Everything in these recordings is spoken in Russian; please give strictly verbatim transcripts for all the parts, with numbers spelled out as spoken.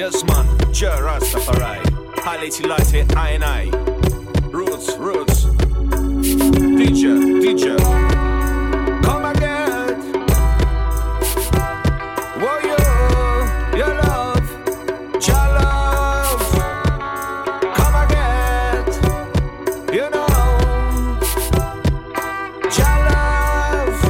Yes man, Jah Rastafari. Haliti lati I and I. Roots, roots. D J, D J. Come again. Whoa yo, your love, Jah love. Come again. You know, Jah love.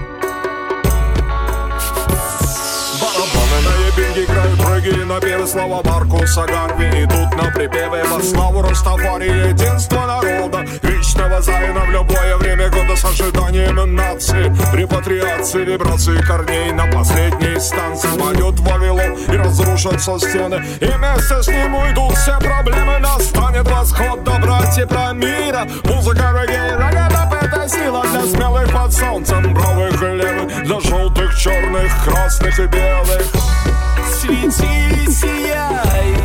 Барабаны на ебинге играют прыги, напевы слова Маркуса Гарви идут на припевы во славу Растафари, единства народа, вечного Зайна в любое время года с ожиданием нации, репатриации, вибрации корней на последней станции. Пойдет Вавилон и разрушатся стены, и вместе с ним уйдут все проблемы. Настанет восход добра, тепла, мира. Музыка регги, рагадап — это сила для смелых под солнцем, бровых и левых, для желтых, черных, красных и белых. Свети, сияй,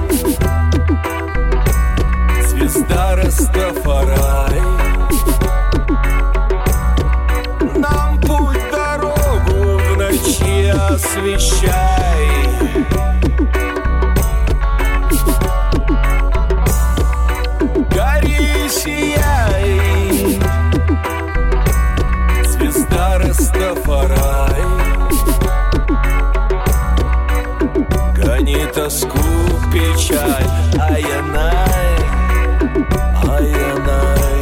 звезда Растафари. Нам путь, дорогу в ночи освещай. Гори, сияй, звезда Растафари. Гони тоску, печаль, ай-яй-най, ай-яй-най.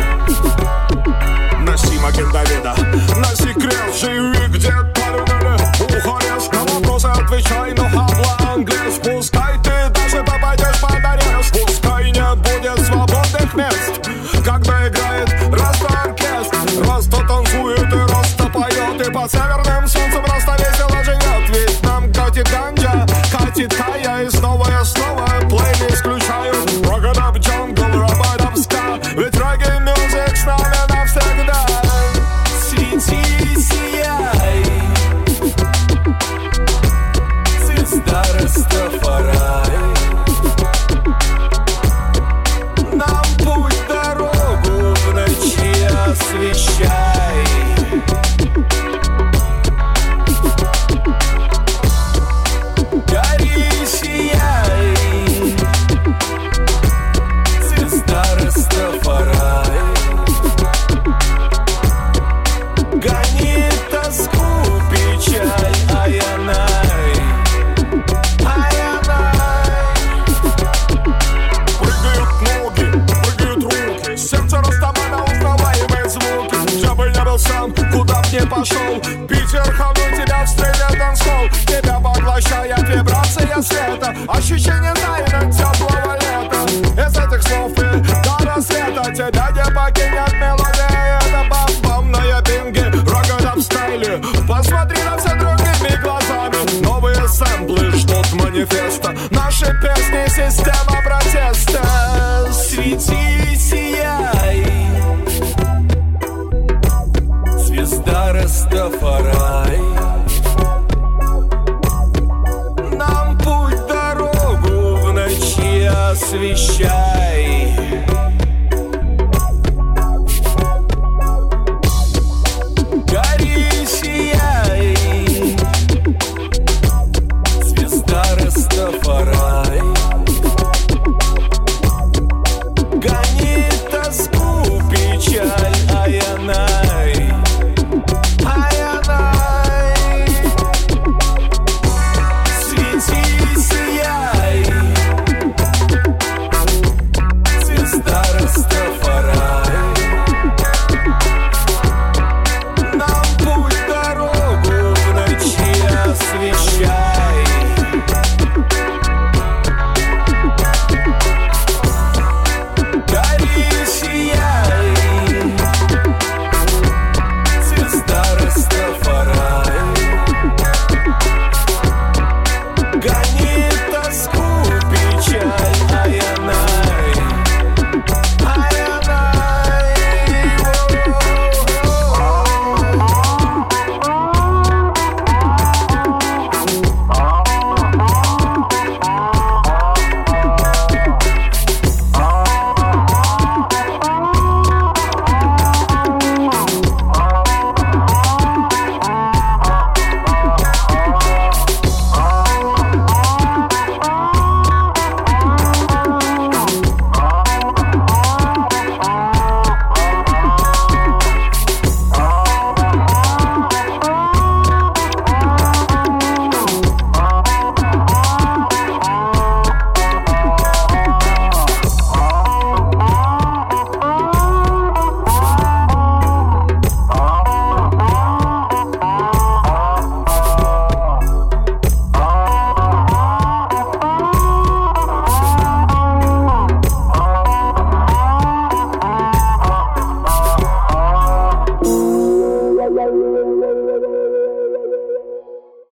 Носи макен Давида, носи крест, живи где полюбили. Уходишь, на вопросы отвечай, но хабла английс. Пускай ты даже попадешь под арест, пускай не будет свободных мест. Когда играет Раста-оркестр, Раста танцует и Раста поет, и под северным солнцем Раста весело живет. Ведь нам катит ганджа, катит кая, и снова и снова плейлист включают. Рагадап джангл, рабадап ска, ведь регги-мюзик с нами навсегда. Свети, сияй, звезда Растафари. Нам путь, дорогу в ночи освещай. Гори, сияй, звезда Растафари. Гони тоску, печаль, ай-яй-най, ай-яй-най. Прыгают ноги, прыгают руки, сердце Растамана узнаваемые звуки. Где бы не был сам, куда б не пошел, Питер, хавну тебя встретит танцпол. Тебя поглощает вибрация света, ощущение Зайна теплого лета. Из этих слов и до рассвета тебя не покинет мелодия. Это бам-бам на ебинге, рагадап стайле. Посмотри на все другими глазами. Новые сэмплы ждут манифеста. Наши песни — система протеста. Свети, сияй, звезда Растафари. Нам путь, дорогу в ночи освещай.